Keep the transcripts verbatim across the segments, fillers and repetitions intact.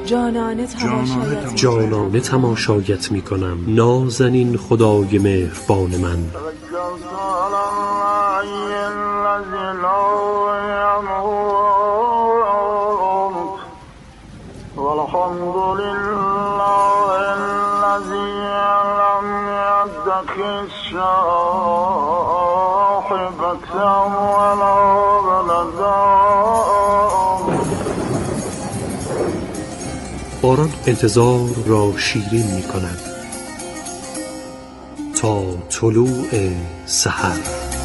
جانانه تماشایت جانانه تماشایت می کنم نازنین خدای مهربان من. والحمد لله الذي لم يتخذ صاحبة ولا ولدا. باران انتظار را شیرین می کند تا طلوع سحر.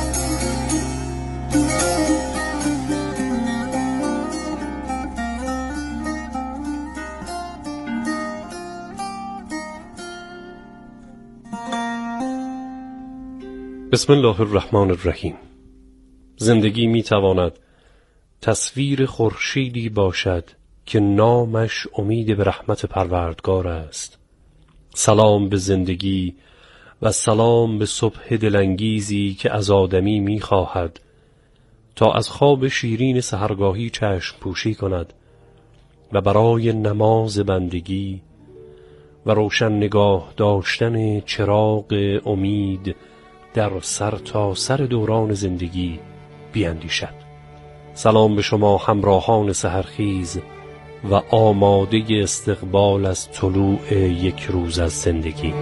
بسم الله الرحمن الرحیم. زندگی می تواند تصویر خورشیدی باشد که نامش امید به رحمت پروردگار است. سلام به زندگی و سلام به صبح دلانگیزی که از آدمی می خواهد تا از خواب شیرین سحرگاهی چشم پوشی کند و برای نماز بندگی و روشن نگاه داشتن چراغ امید در سر تا سر دوران زندگی بیندیشد. سلام به شما همراهان سحرخیز و آماده استقبال از طلوع یک روز از زندگی.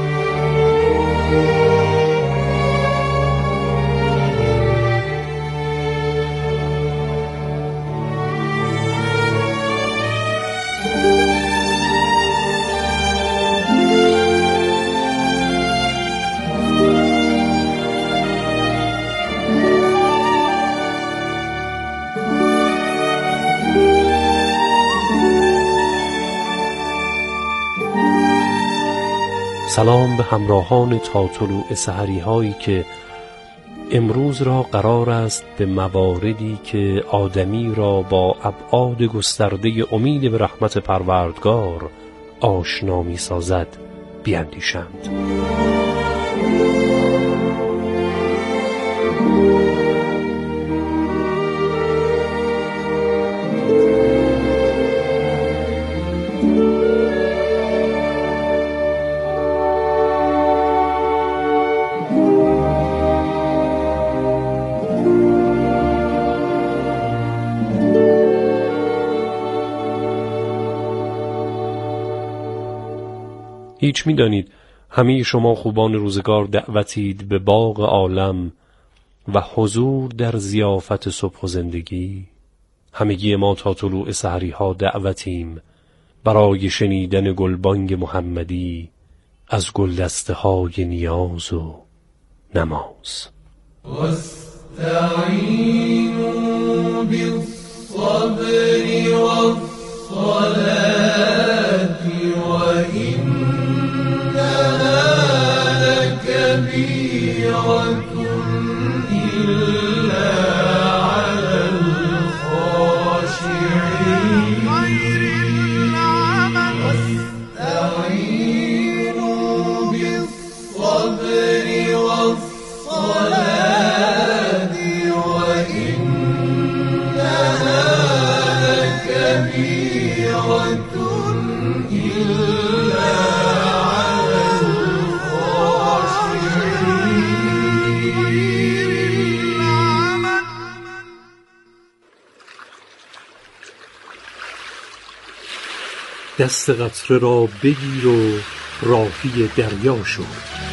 سلام به همراهان تا طلوع سحری هایی که امروز را قرار است به مواردی که آدمی را با ابعاد گسترده امید به رحمت پروردگار آشنا می سازد بیندیشند. هیچ می دانید همه شما خوبان روزگار دعوتید به باغ عالم و حضور در ضیافت صبح و زندگی. همگی ما تا طلوع سحری ها دعوتیم برای شنیدن گلبانگ محمدی از گلدسته های نیاز و نماز. واستعینوا بالصبر والصلاة وإنها لكبيرة إلا على الخاشعين. واستعينوا بالصبر والصلاة وإنها لكبيرة دست قطره را بگیر و راهی دریا شو.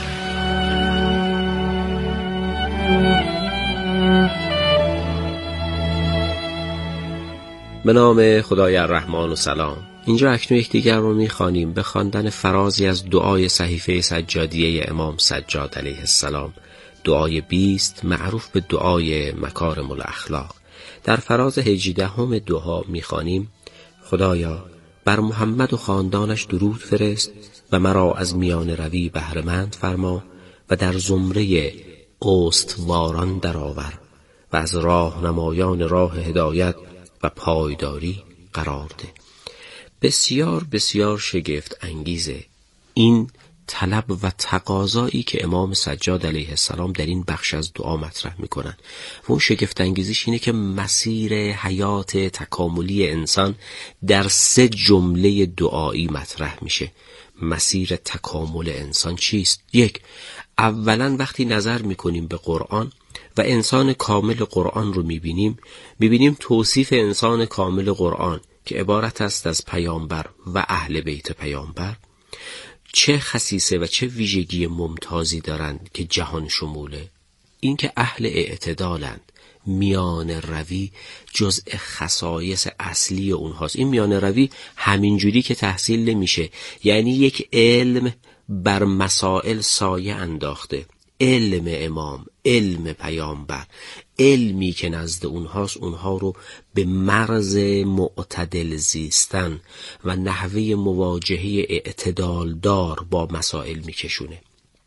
به نام خدای الرحمن و سلام. اینجا اکنون یکدیگر رو می‌خوانیم به خواندن فرازی از دعای صحیفه سجادیه امام سجاد علیه السلام، دعای بیست معروف به دعای مکارم الاخلاق. در فراز هجدهم دعا می‌خوانیم: خدایا بر محمد و خاندانش درود فرست و مرا از میان روی بهره‌مند فرما و در زمره استواران درآور و از راهنمایان راه هدایت و پایداری قرار ده. بسیار بسیار شگفت انگیزه. این طلب و تقاضایی که امام سجاد علیه السلام در این بخش از دعا مطرح میکنن. و اون شگفت انگیزیش اینه که مسیر حیات تکاملی انسان در سه جمله دعایی مطرح میشه. مسیر تکامل انسان چیست؟ یک، اولا وقتی نظر میکنیم به قرآن و انسان کامل قرآن رو میبینیم، میبینیم توصیف انسان کامل قرآن که عبارت است از پیامبر و اهل بیت پیامبر چه خصیصه و چه ویژگی ممتازی دارند که جهان شموله. این که اهل اعتدالند، میان روی جزء خصایص اصلی اونهاست. این میان روی همینجوری که تحصیل نمیشه، یعنی یک علم بر مسائل سایه انداخته، علم امام، علم پیامبر، علمی که نزد اونهاست اونها رو به مرز معتدل زیستن و نحوه مواجهه اعتدال دار با مسائل میکشونه.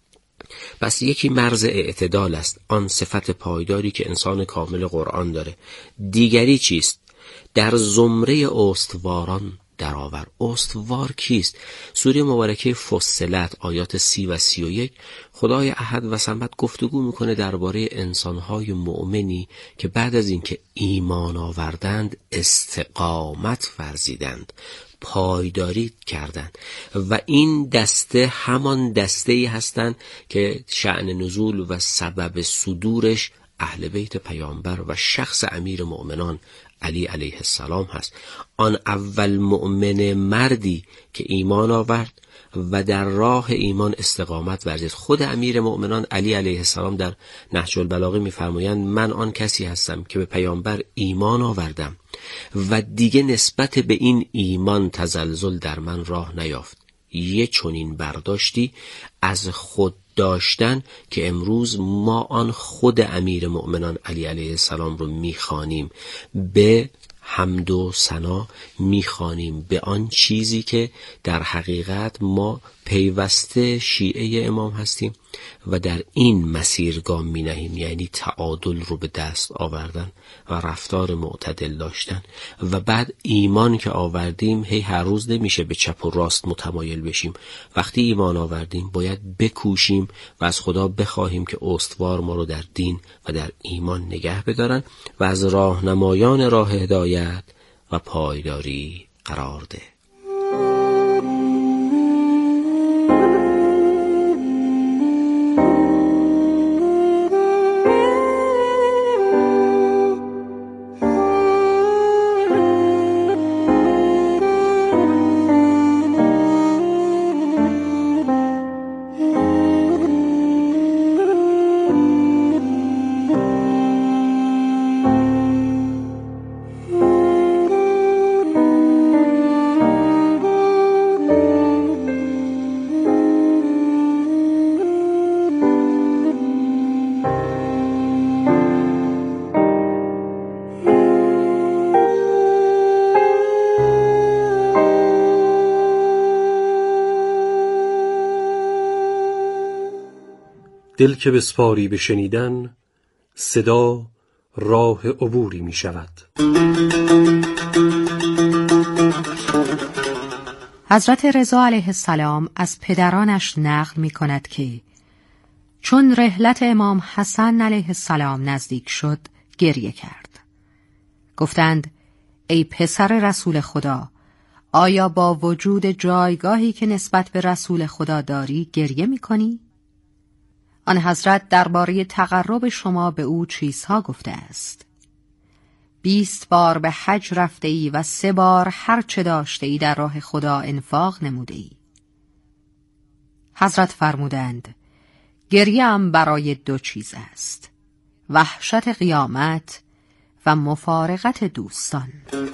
پس یکی مرز اعتدال است، آن صفت پایداری که انسان کامل قرآن داره. دیگری چیست؟ در زمره استواران درآور. استوار کیست؟ سوره مبارکه فصلت آیات سی و سی و یک خدای احد و صمد گفتگو میکنه درباره انسانهای مؤمنی که بعد از اینکه ایمان آوردند استقامت ورزیدند، پایداری کردند و این دسته همان دسته‌ای هستند که شأن نزول و سبب صدورش اهل بیت پیامبر و شخص امیر مؤمنان علی علیه السلام هست. آن اول مؤمن مردی که ایمان آورد و در راه ایمان استقامت ورزید. خود امیر مؤمنان علی علیه السلام در نهج البلاغه می‌فرمایند من آن کسی هستم که به پیامبر ایمان آوردم و دیگه نسبت به این ایمان تزلزل در من راه نیافت. یه چنین برداشتی از خود داشتن که امروز ما آن خود امیر مؤمنان علی علیه السلام رو میخوانیم، به حمد و ثنا میخوانیم به آن چیزی که در حقیقت ما پیوسته شیعه امام هستیم و در این مسیر گام می نهیم، یعنی تعادل رو به دست آوردن و رفتار معتدل داشتن. و بعد ایمان که آوردیم هی هر روز نمیشه به چپ و راست متمایل بشیم. وقتی ایمان آوردیم باید بکوشیم و از خدا بخواهیم که استوار ما رو در دین و در ایمان نگه بدارن و از راهنمایان راه هدایت و پایداری قرار ده. دل که بسپاری به شنیدن، صدا راه عبوری می شود. حضرت رضا علیه السلام از پدرانش نقل می کند که چون رحلت امام حسن علیه السلام نزدیک شد گریه کرد. گفتند ای پسر رسول خدا، آیا با وجود جایگاهی که نسبت به رسول خدا داری گریه می کنی؟ آن حضرت درباره تقرب شما به او چیزها گفته است. بیست بار به حج رفته ای و سه بار هر چه داشته ای در راه خدا انفاق نموده ای. حضرت فرمودند گریه‌ام برای دو چیز است: وحشت قیامت و مفارقت دوستان.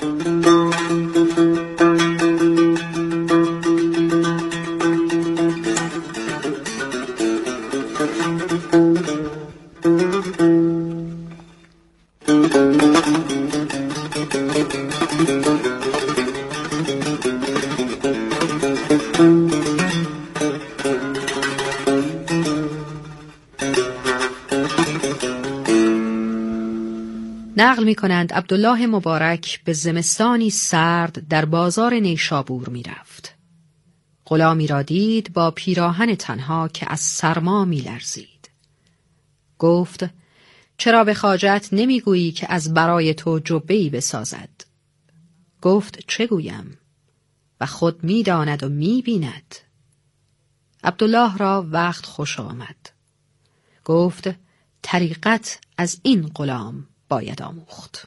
نقل می کنند عبدالله مبارک به زمستانی سرد در بازار نیشابور می رفت. غلامی را دید با پیراهن تنها که از سرما می‌لرزید. گفت: چرا به خواجه‌ات نمیگویی که از برای تو جبه‌ای بسازد؟ گفت: چه گویم؟ و خود می‌داند و می‌بیند. عبدالله را وقت خوش آمد. گفت: طریقت از این غلام باید آموخت.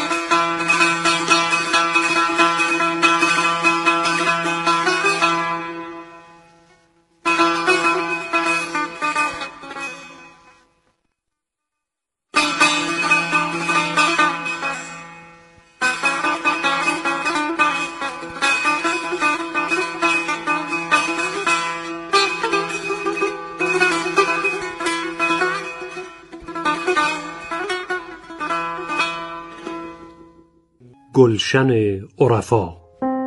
گلشن عرفا.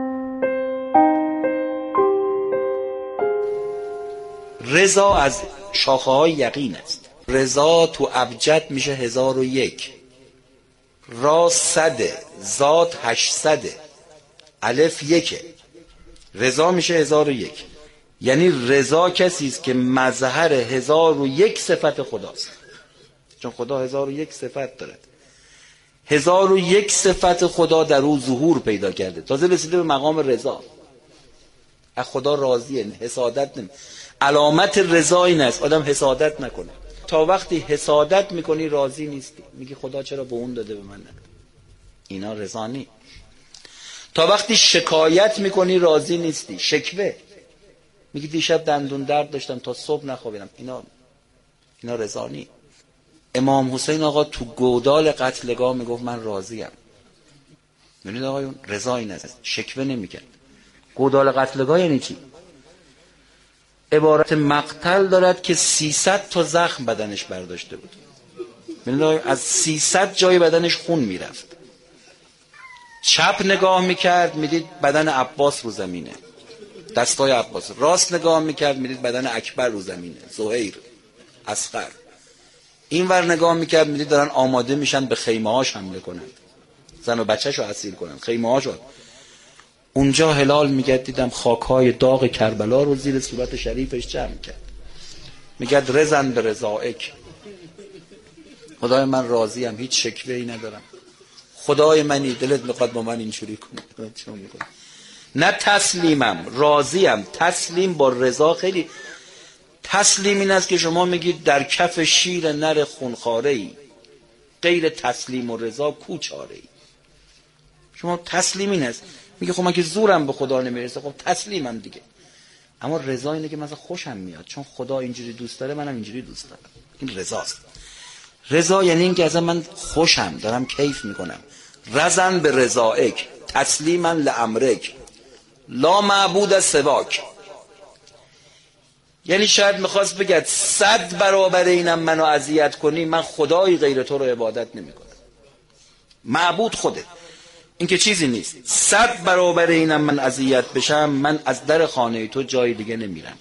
رضا از شاخه های یقین است. رضا تو ابجد میشه هزار و یک، را صده، ذات هشتصده، الف یکه، رضا میشه هزار و یک. یعنی رضا کسی است که مظهر هزار و یک صفت خداست، چون خدا هزار و یک صفت دارد. هزار و یک صفت خدا در او ظهور پیدا کرده، تازه رسیده به مقام رضا. از خدا راضیه، حسادت نمی. علامت رضا این است آدم حسادت نکنه. تا وقتی حسادت میکنی راضی نیستی، میگی خدا چرا به اون داده به من نداده، اینا رضا نی. تا وقتی شکایت میکنی راضی نیستی، شکوه، میگی دیشب دندون درد داشتم تا صبح نخوابیدم، اینا اینا رضا نی. امام حسین آقا تو گودال قتلگاه میگفت من راضیم. میدونید آقایون رضا این است، شکوه نمیکرد. گودال قتلگاه یعنی چی؟ عبارت مقتل دارد که سیصد تا زخم بدنش برداشته بود. میدونید از سیصد جای بدنش خون میرفت. چپ نگاه میکرد میدید بدن عباس رو زمینه، دستای عباس. راست نگاه میکرد میدید بدن اکبر رو زمینه، زهیر، اصغر. این ور نگاه میکرد میدید دارن آماده میشن به خیمه هاش حمله کنند، زن و بچه‌شو اسیر کنند، خیمه هاشو. اونجا هلال میگه دیدم خاکهای داغ کربلا رو زیر صورت شریفش جمع کرد. میگه رزن به رضائک، خدای من راضیم، هیچ شکوه‌ای ندارم، خدای منی، دلت میخواد با من اینجوری کنی. نه تسلیمم، راضیم. تسلیم با رضا خیلی. تسلیم این است که شما میگید در کف شیر نر خونخواره ای، غیر تسلیم و رضا کوچاره ای. شما تسلیم این است، میگه خب من که زورم به خدا نمیرسه، خب تسلیمم دیگه. اما رضا اینه که مثلا خوشم میاد چون خدا اینجوری دوست داره منم اینجوری دوست دارم. این رضاست. رضا یعنی این که اصلا من خوشم، دارم کیف میکنم. رزن به رضائک، تسلیما لامرک، لا معبود سواک. یعنی شاید میخواست بگه صد برابر اینم منو اذیت کنی، من خدایی غیر تو رو عبادت نمیکنم. معبود خودت، این که چیزی نیست. صد برابر اینم من اذیت بشم، من از در خانه تو جای دیگه نمیرم.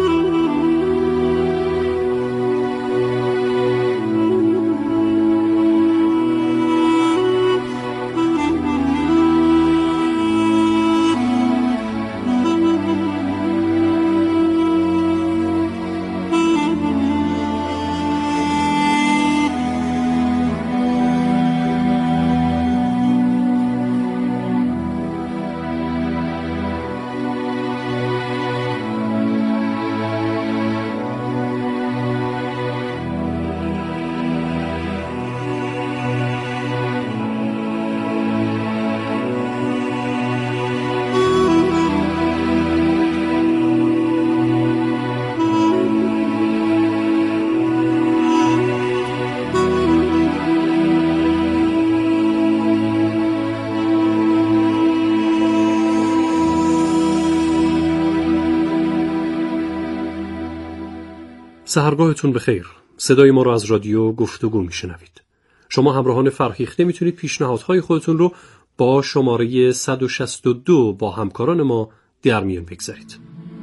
سحرگاهتون بخیر. صدای ما رو از رادیو گفتگو میشنوید. شما همراهان فرهیخته میتونید پیشنهادهای خودتون رو با شماره صد و شصت و دو با همکاران ما در میان بگذارید.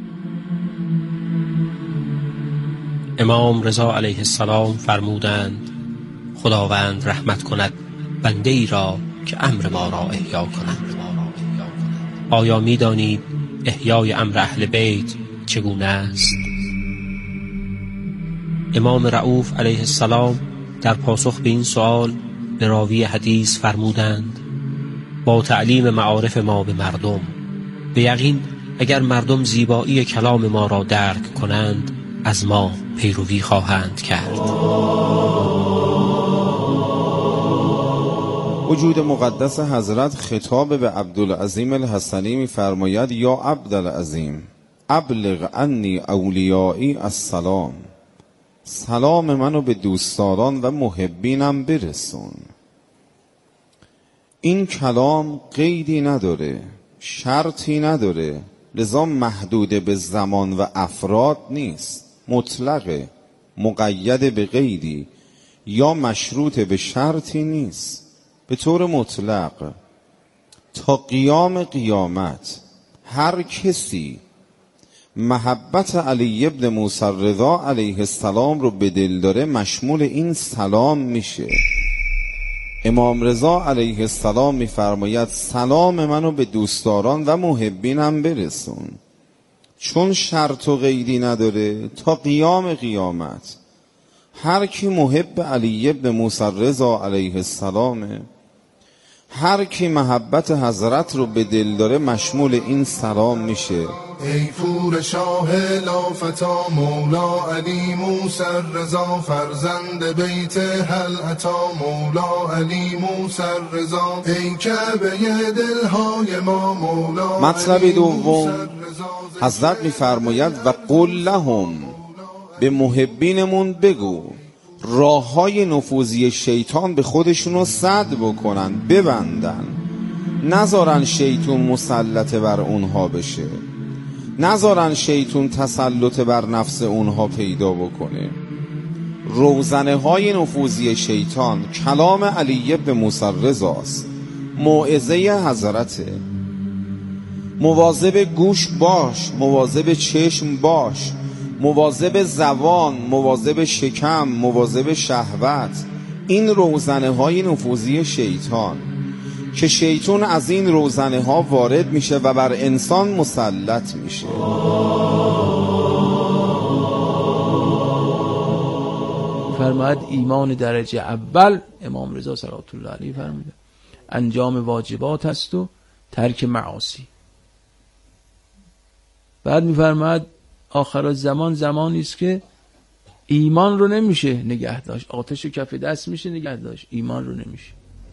امام رضا علیه السلام فرمودند خداوند رحمت کند بنده ای را که امر ما را احیا کند. آیا می دانید احیای امر اهل بیت چگونه است؟ امام رؤوف علیه السلام در پاسخ به این سؤال به راوی حدیث فرمودند: با تعلیم معارف ما به مردم، به یقین اگر مردم زیبایی کلام ما را درک کنند از ما پیروی خواهند کرد. وجود مقدس حضرت خطاب به عبدالعظیم الحسنی می‌فرماید: یا عبدالعظیم ابلغ عنی اولیایی السلام، سلام منو به دوستداران و محبینم برسون. این کلام قیدی نداره، شرطی نداره، لذا محدود به زمان و افراد نیست، مطلقه، مقید به قیدی یا مشروط به شرطی نیست، به طور مطلق تا قیام قیامت هر کسی محبت علی ابن موسی رضا علیه السلام رو به دل داره مشمول این سلام میشه. امام رضا علیه السلام میفرماید سلام منو به دوستداران و محبینم برسون. چون شرط و قیدی نداره تا قیام قیامت هر کی محب علی ابن موسی رضا علیه السلامه، هر کی محبت حضرت رو به دل داره مشمول این سلام میشه. ای پور شاه لافتا مولا علی موسی رضا، فرزند بیت هل عطا مولا علی موسی رضا، ای کعبه دلهای ما مولا. مطلب دوم، حضرت میفرماید و قل لهم، به محبینمون بگو راه های نفوذی شیطان به خودشونو سد بکنن، ببندن، نذارن شیطون مسلط بر اونها بشه، نذارن شیطون تسلط بر نفس اونها پیدا بکنه. روزنه های نفوذی شیطان کلام علی ابن موسی رضا است، موعظه حضرته. مواظب گوش باش، مواظب چشم باش، مواظب زبان، مواظب شکم، مواظب شهوت. این روزنه های نفوذی شیطان که شیطان از این روزنه ها وارد میشه و بر انسان مسلط میشه. فرماید ایمان درجه اول امام رضا صلوات الله علیه فرموده انجام واجبات است و ترک معاصی. بعد میفرماید آخر زمان زمانی است که ایمان رو نمیشه نگه داشت، آتش کف دست میشه نگه داشت، ایمان رو نمیشه.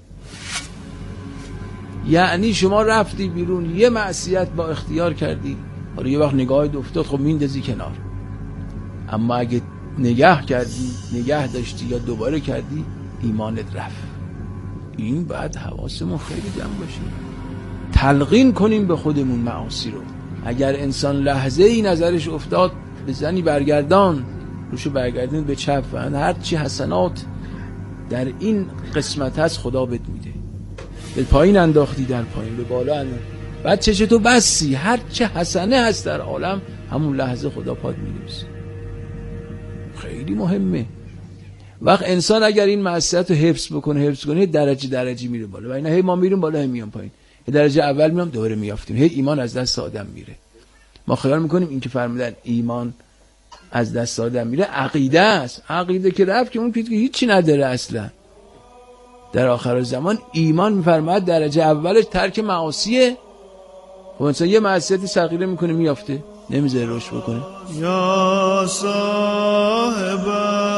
یعنی شما رفتی بیرون یه معصیت با اختیار کردی، حالا یه وقت نگاهت افتاد خب میندازی کنار، اما اگه نگه کردی، نگه داشتی یا دوباره کردی، ایمانت رفت. این بعد حواسمون خیلی جمع باشه، تلقین کنیم به خودمون معاصی رو. اگر انسان لحظه ای نظرش افتاد به زنی برگردان، روشو برگردن به چپ، هر چی حسنات در این قسمت هست خدا بهت میده. به پایین انداختی در پایین، به بالا انداختی، بعد چشه تو بسی، هر چه حسنه هست در عالم همون لحظه خدا پاد می‌نویسه. خیلی مهمه. وقت انسان اگر این معصیت رو حفظ بکنه حفظ کنه درجه درجه میره بالا، و اینا هی ما میریم بالا هی میام پایین، یه درجه اول میام دوباره میافتیم، هی ایمان از دست آدم میره. ما خیال میکنیم این که فرمودن ایمان از دست آدم میره عقیده است، عقیده که رفت که اون که هیچی نداره اصلا. در آخر زمان ایمان میفرماید درجه اولش ترک معاصیه. خب انسان یه معصیتی صغیره میکنه میافته، نمیذاره رشد بکنه. یا صاحب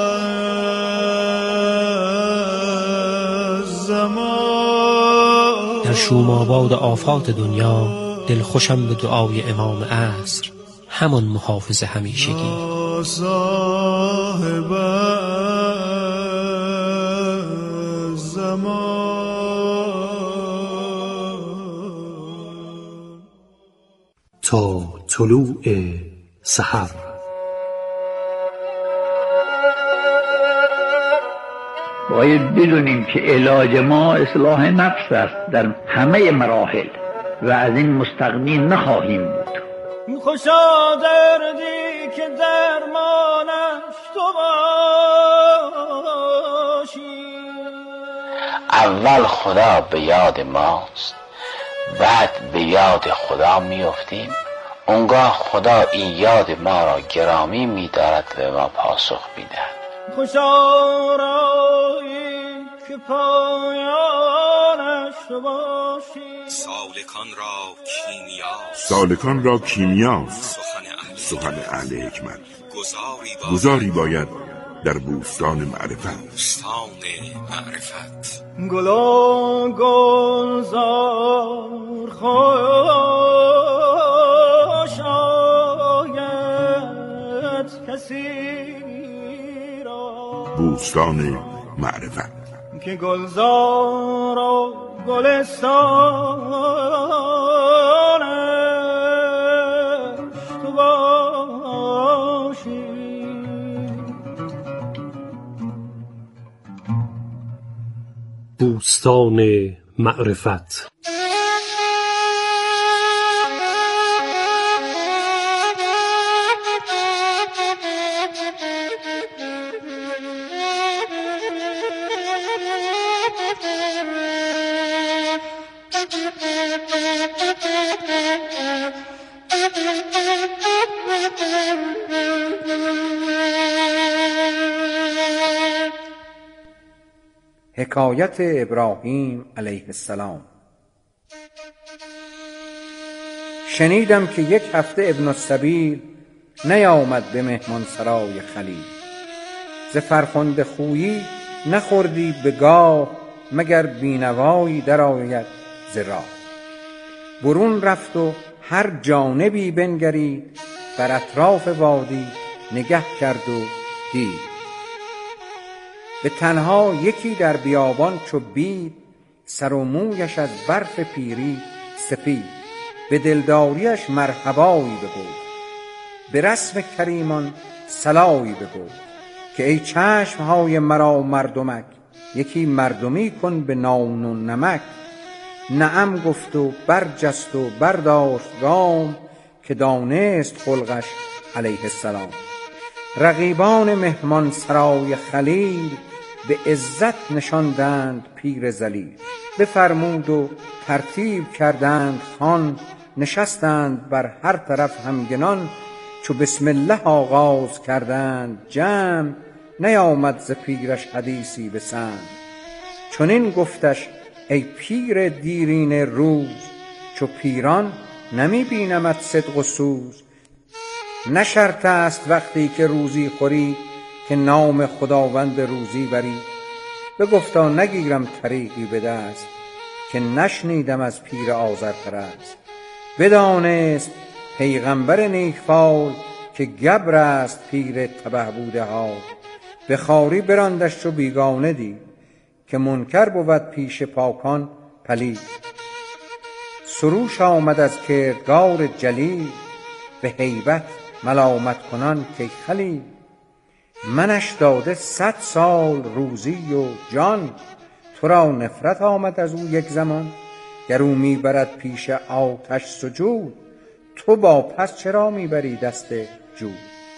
زمان، در شوم‌آباد آفات دنیا دل خوشم به دعای امام عصر، همان محافظ همیشگی. یا صاحب زمان. تا طلوع سحر باید بدونیم که علاج ما اصلاح نفس است در همه مراحل و از این مستغنی نخواهیم بود. خوشا دردی که درمانش تو باشی. اول خدا به یاد ماست، بعد به یاد خدا میافتیم، اونگاه خدا این یاد ما را گرامی می‌دارد و ما پاسخ می‌دهد. خوشا رایی که پایانش تو باشی. سالکان را کیمیاست سالکان را کیمیاست سخن اهل سخن اهل حکمت. گذاری باید, گذاری باید در بوستان معرفت. بوستان معرفت. گلا گلزار خوش آید کسی را. بوستان معرفت که گلزار و گلستانش تو باشی. بوستان معرفت. حکایت ابراهیم علیه السلام. شنیدم که یک هفته ابن السبیل نیامد به مهمانسرای خلیل. ز فرخنده خویی نخوردی به گاه، مگر بینوایی در آید ز راه. برون رفت و هر جانبی بنگرید، بر اطراف وادی نگه کرد و دید. به تنها یکی در بیابان چو بید، سر و مویش از برف پیری سپید. به دلداریش مرحبایی بگفت، به رسم کریمان صلایی بگفت. که ای چشمهای مرا مردمک، یکی مردمی کن به نان و نمک. نعم گفت و برجست و برداشت گام، که دانست خلقش علیه السلام. رقیبان مهمان سرای خلیل، به عزت نشاندند پیر ذلیل. بفرمود و ترتیب کردند خوان، نشستند بر هر طرف همگنان. چو بسم الله آغاز کردند جمع، نیامد ز پیرش حدیثی به سمع. چنین گفتش ای پیر دیرینه روز، چو پیران نمی بینمت صدق و سوز. نه شرط است وقتی که روزی خوری، که نام خداوند روزی بری. بگفتا نگیرم طریقی به دست، که نشنیدم از پیر آذرپرست. بدانست پیغمبر نیکفال، که گبر است پیر تبه بوده ها. به خواری براندش چو بیگانه دید، که منکر بود پیش پاکان پلید. سروش آمد از کردگار جلیل، به هیبت ملامت کنان که خلیل. منش داده صد سال روزی و جان، تو را نفرت آمد از او یک زمان. گر او میبرد پیش آتش سجود، تو با پس چرا میبری دست جود.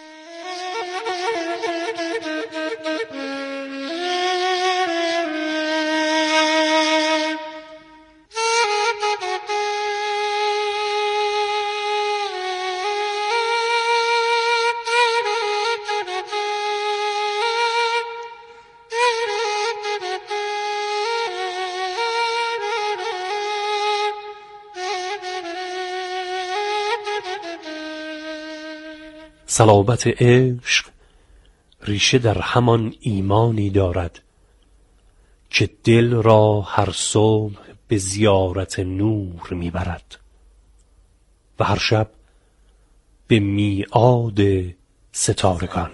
صلابت عشق ریشه در همان ایمانی دارد، که دل را هر صبح به زیارت نور میبرد و هر شب به میعاد ستارگان.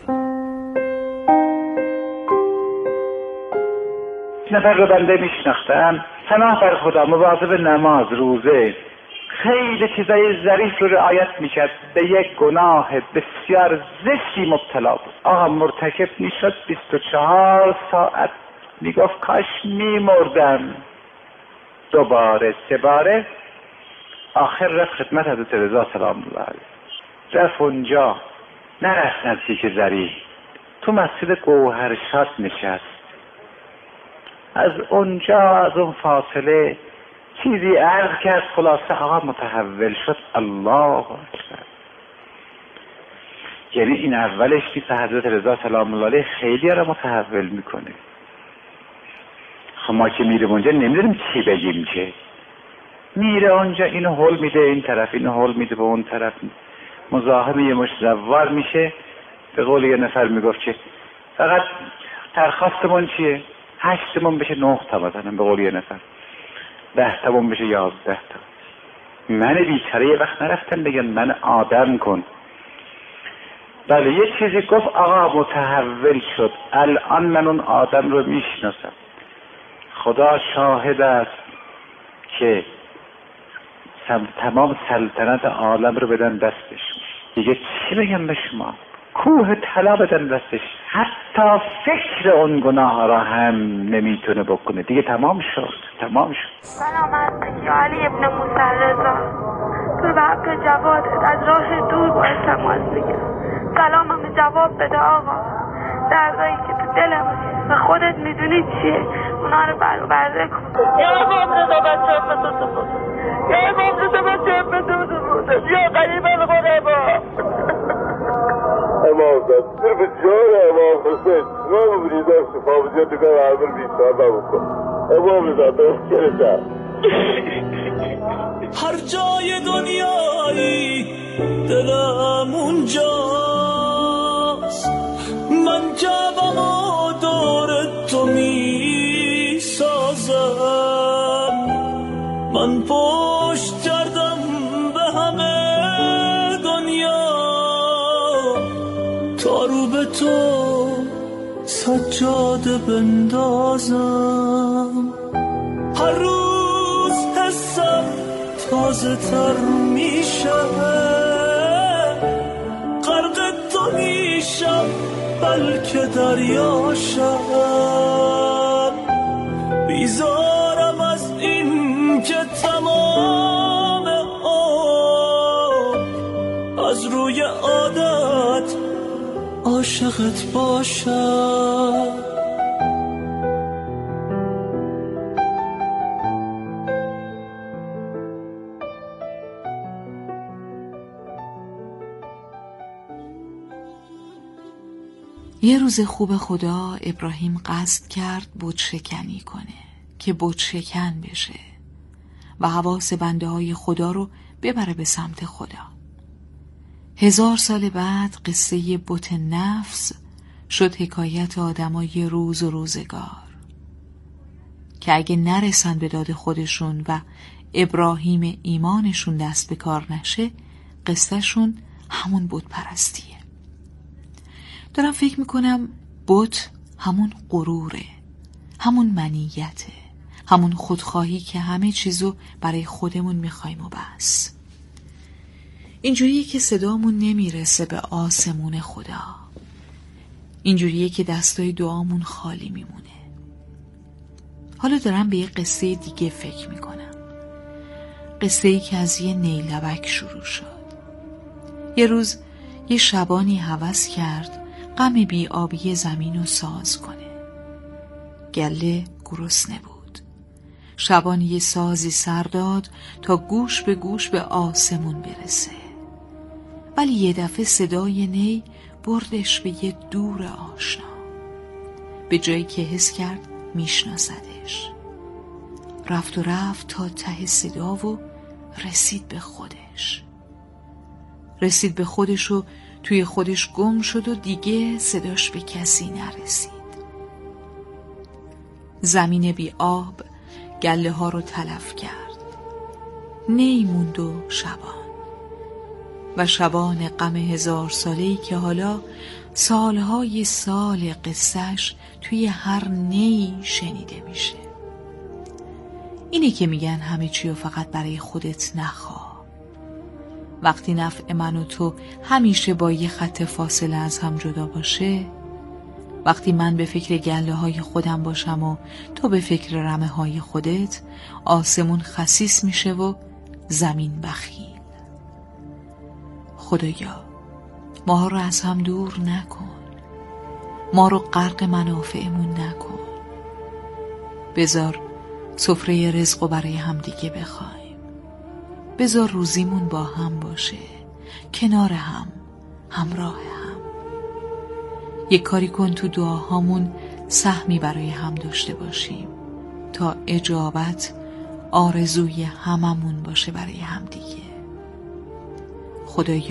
نفر رو بنده میشناختم، پناه بر خدا، مواظب نماز روزه، خیلی چیزای ظریف رو رعایت میکرد. به یک گناه بسیار زشتی مبتلا بود. آقا مرتکب میشد بیست و چهار ساعت میگفت کاش میمردم. دوباره سه باره آخر رفت خدمت حضرت رضا سلام الله علیه. رفت اونجا، نرفت نزدیک ظریف، تو مسجد گوهرشاد نشست. از اونجا از اون فاصله چیزی عرض کرد، خلاصه آقا متحول شد. الله اکبر. یعنی این اولش پیش حضرت رضا سلام الله علیه خیلی را متحول میکنه. خب ما که میریم اونجا نمیدونیم چی بگیم، که میره اونجا اینو هول میده این طرف، اینو هول میده به اون طرف، مزاحم یه مش زوار میشه. به قول یه نفر میگفت که فقط درخواستمون چیه؟ هشتمون بشه نه تا مثلا، به قول یه نفر ده تامون بشه یازده تا. من بیچاره یه وقت نرفتم بگن من آدم کن. بله یه چیزی گفت آقا متحول شد. الان من اون آدم رو میشناسم. خدا شاهد است که تمام سلطنت عالم رو بدن دستش. دیگه چی بگم به شما؟ کوه طلا بدن دستش، حتی فکر اون گناه را هم نمیتونه بکنه. دیگه تمام شد، تمام شد. سلام علیکم علی ابن موسی رضا، تو به حق جوادت از راه دور با التماس میگم سلامم جواب بده آقا. دردایی که تو دلم و خودت میدونی چیه اونا رو برآورده کن. یا امام رضا بچه بسوزه بوده، یا امام رضا بچه بسوزه بوده، یا قریب الغربا. امام زد صرف جان امام حسین ما ببینی داشت فاوزیت تو کار عربر بیشتر نبکن. امام زد داشت کرده هر جای دنیایی دلم اونجاست، من جواب و دور تو می سازم، من پشت کردم به همه دنیا تا رو به تو سجاده بندازم. هر روز حسم تازه تر میشه، غرق تو میشم بلکه دریاشم. بیزارم از این که تمام عمر از روی عادت عاشقت باشم. یه روز خوب خدا ابراهیم قصد کرد بت شکنی کنه که بت شکن بشه و حواس بنده های خدا رو ببره به سمت خدا. هزار سال بعد قصه بت نفس شد حکایت آدمای روز و روزگار که اگه نرسن به داد خودشون و ابراهیم ایمانشون دست به کار نشه، قصه شون همون بت پرستیه. دارم فکر میکنم بت همون غروره، همون منیته، همون خودخواهی که همه چیزو برای خودمون میخوایم و بس. اینجوریه که صدامون نمیرسه به آسمون خدا، اینجوریه که دستای دعامون خالی میمونه. حالا دارم به یه قصه دیگه فکر میکنم، قصه ای که از یه نیلبک شروع شد. یه روز یه شبانی هوس کرد غم بی آبی زمین رو ساز کنه. گله گرسنه بود. شبان یه سازی سر داد تا گوش به گوش به آسمون برسه، ولی یه دفعه صدای نی بردش به یه دور آشنا، به جایی که حس کرد میشناسدش. رفت و رفت تا ته صدا و رسید به خودش. رسید به خودش و توی خودش گم شد و دیگه صداش به کسی نرسید. زمین بی آب گله ها رو تلف کرد. نیموند و شبان و شبان غم هزار ساله‌ای که حالا سالهای سال قصهش توی هر نی شنیده میشه. اینه که میگن همه چی رو فقط برای خودت نخواه. وقتی نفع من و تو همیشه با یه خط فاصله از هم جدا باشه، وقتی من به فکر گله های خودم باشم و تو به فکر رمه های خودت، آسمون خسیس میشه و زمین بخیل. خدایا ما رو از هم دور نکن، ما رو غرق منافعمون نکن. بذار سفره رزقو برای هم دیگه بخوایم، بذار روزیمون با هم باشه، کنار هم، همراه هم. یک کاری کن تو دعاهامون سهمی برای هم داشته باشیم تا اجابت آرزوی هممون باشه برای هم دیگه. خدایا